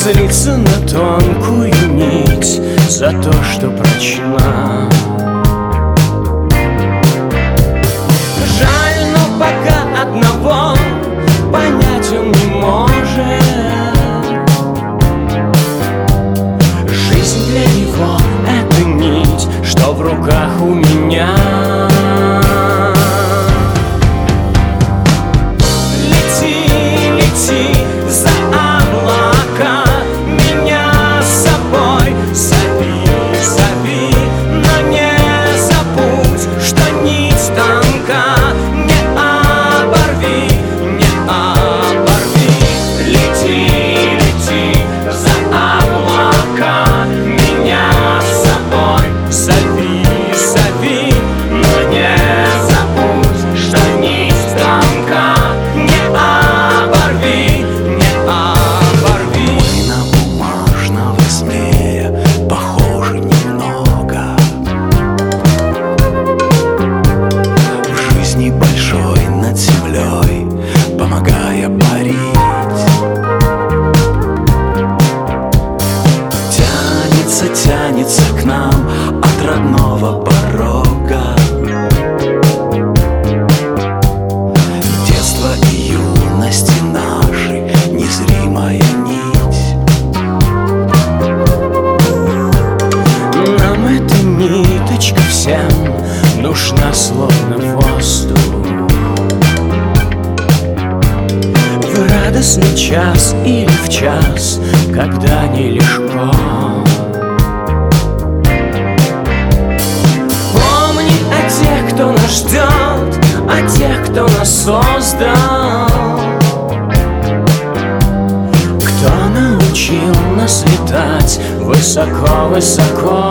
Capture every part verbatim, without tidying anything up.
злиться на тонкую нить за то, что прочна. Жаль, но пока одного понять он не может. Жизнь для него — это нить, что в руках у меня. Лети, лети за облака, меня с собой зови, зови, но не забудь, что нить тонка. Не оборви, не оборви. Лети, лети за облака, меня с собой зови, зови, но не забудь, что нить тонка. Не оборви, не оборви. Мы на бумажного змея похожи немного. В жизни большой над землей, помогая парить. Тянется, тянется к нам от родного порога. Детство и юности нашей незримая нить. Нам эта ниточка всем нужна, словно воздух. В радостный час или в час, когда нелегко. Помни о тех, кто нас ждет, о тех, кто нас создал, кто научил нас летать высоко-высоко.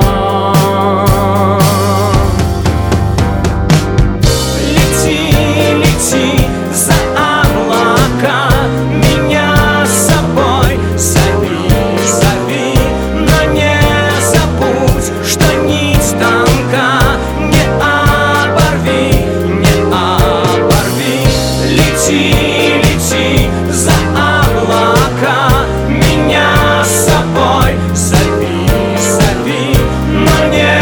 Лети, лети за облака, меня с собой зови, зови, но не забудь, что нить тонка. Не оборви, не оборви. Лети, лети за облака, меня с собой зови, зови, но не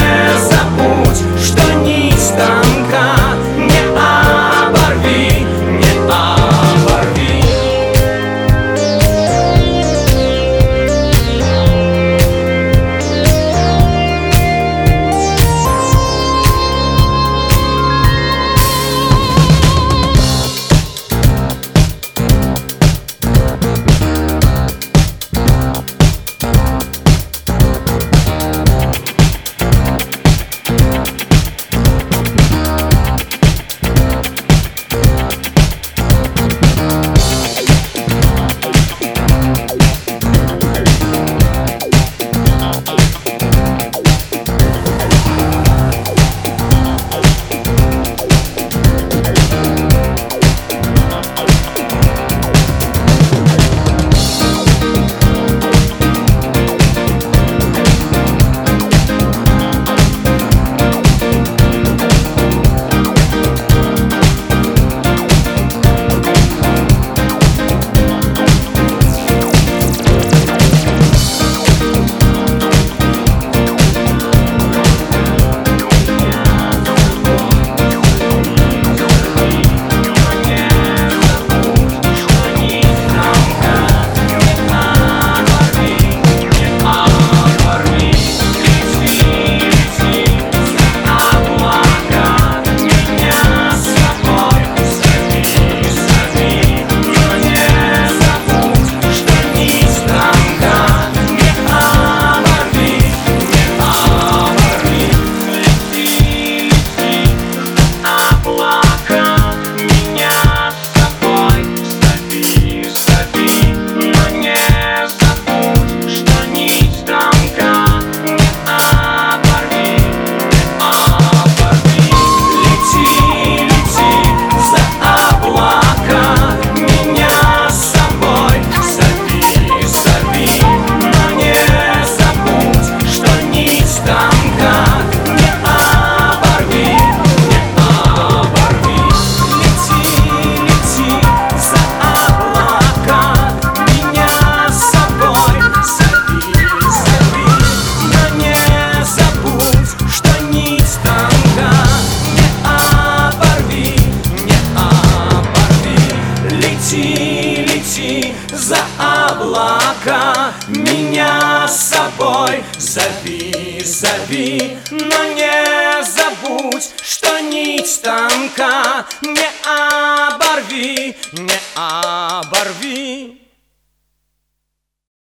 Зови, зови, но не забудь, что нить тонка. Не оборви, не оборви.